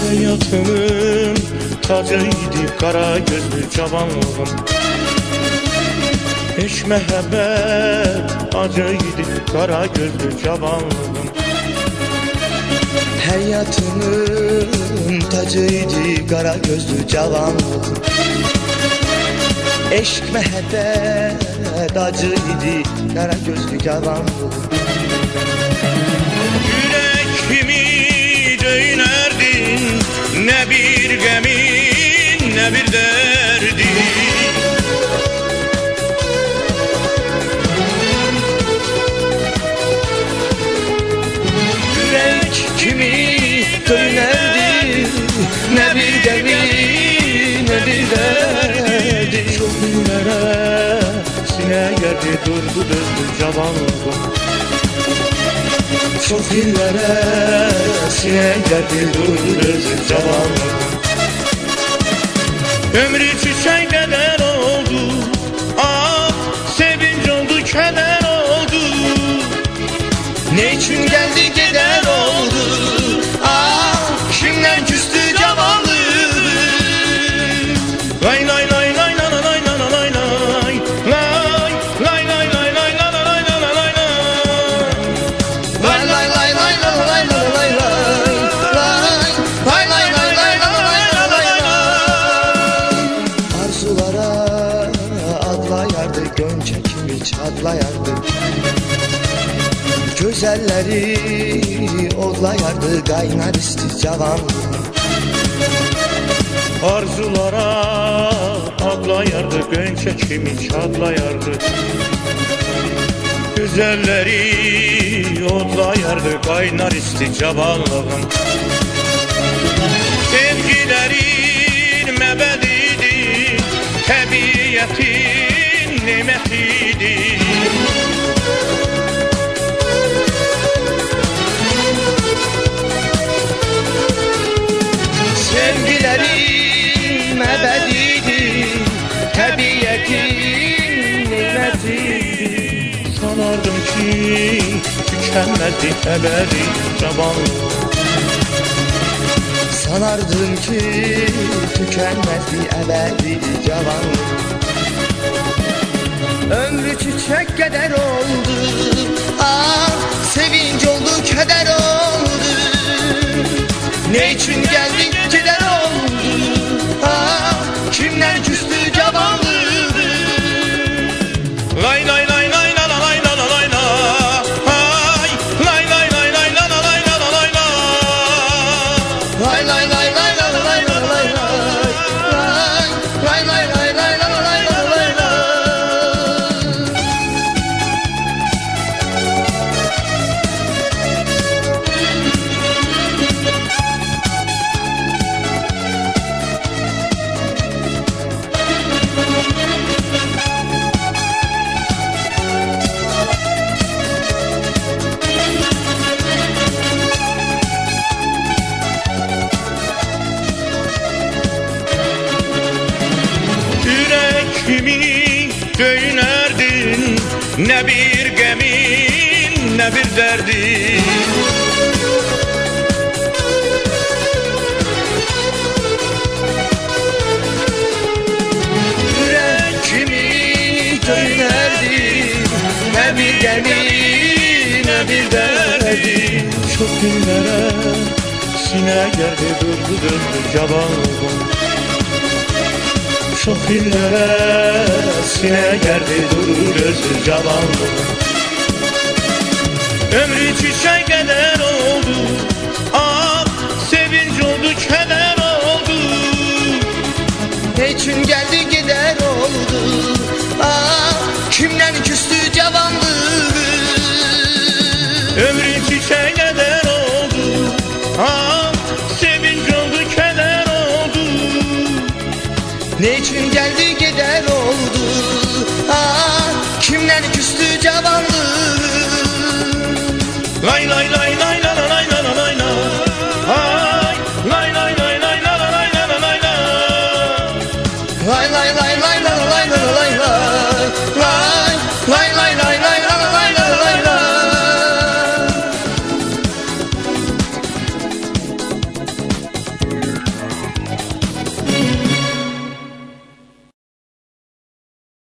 Hayatımın tacıydı kara gözlü cavanlığım. Eşk mehabbet acıydı kara gözlü cavanlığım. Hayatımın tacıydı kara gözlü cavanlığım. Eşk mehabbet acıydı kara gözlü cavanlığım. Yürekimi döynerdin, ne bir gemin ne bir derdin. Kimi dönerdi, ne bir gemi ne bir derdi. Çok günlere sine geldi durdu döndü cavanlığım. Çok günlere sine geldi durdu döndü cavanlığım. Ömrü çiçek kadar oldu, ah sevinç oldu keder oldu. Ne için geldi gider oldu, ah kimden küstü cavanlığı. Lay lay lay lay lay lay lay lay lay lay lay lay lay lay lay lay lay lay Lay lay lay lay lay lay lay lay lay lay lay lay lay lay lay. Arzulara adlayardı, gönçe kimi çatlayardı. Güzelleri odlayardı, kaynar isti cavanlığım. Arzulara adlayardı, gönçe kimi çatlayardı. Güzelleri odlayardı, kaynar isti cavanlığım. Sevgilerin mebediydi, tabiyetin nimetiydi. Sevgilerin mebediydi, tabiyetin nimetiydi. Sanardım ki tükenmezdi ebedi cavanlığım. Sanardım ki tükenmezdi ebedi cavanlığım. Ömrü çiçek kadar oldu, ah sevinç oldu keder oldu. Ne için geldik gider oldu, ah kimler küstü cavanlığı. Lay lay lay lay la la lay la la lay la. Hay lay lay lay lay la la lay la la lay la. Lay lay lay lay la la lay la lay lay lay lay lay lay la la lay la lay lay. Yürekimi döynerdin, ne bir gemin ne bir derdin. Yürekimi dönerdi, ne bir gemi ne bir derdi. Çok günlere sine geldi durdu döndü cavanlığım. Çok günlere sine geldi durdu gözlü cavanlığım. Ömrü çiçek kadar oldu, ah sevinç oldu keder oldu. Ne için geldi gider oldu, ah kimden küstü cavanlığı. Ömrü çiçek kadar oldu, ah sevinç oldu keder oldu. Ne için geldi gider oldu, ah kimden küstü cavanlığı.